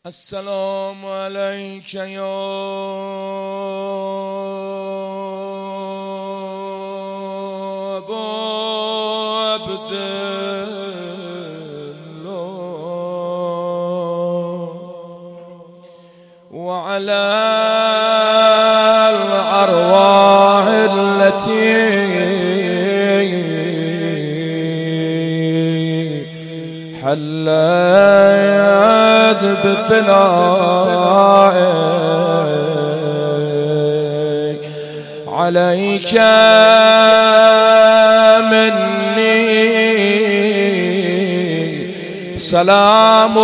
السلام عليك يا أبا عبد الله وعلى الأرواح التي حلت بفنائك عليك مني سلام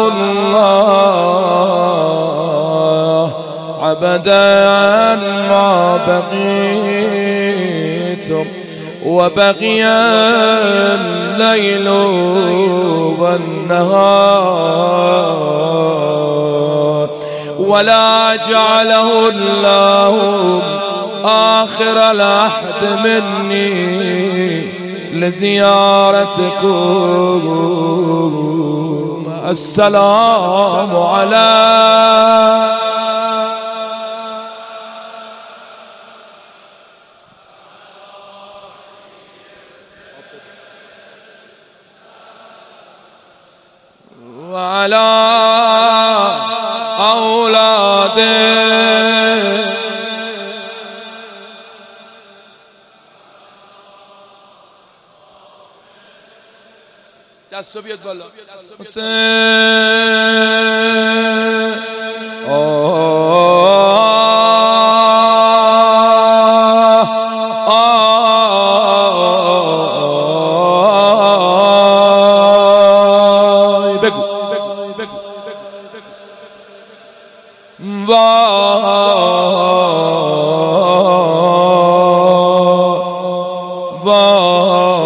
الله أبدا ما بقيتم وبقي الليل والنهار ولا جعله الله آخر العهد مني لزيارتكم. السلام على وعلى أولاده دست بیاد بالا وای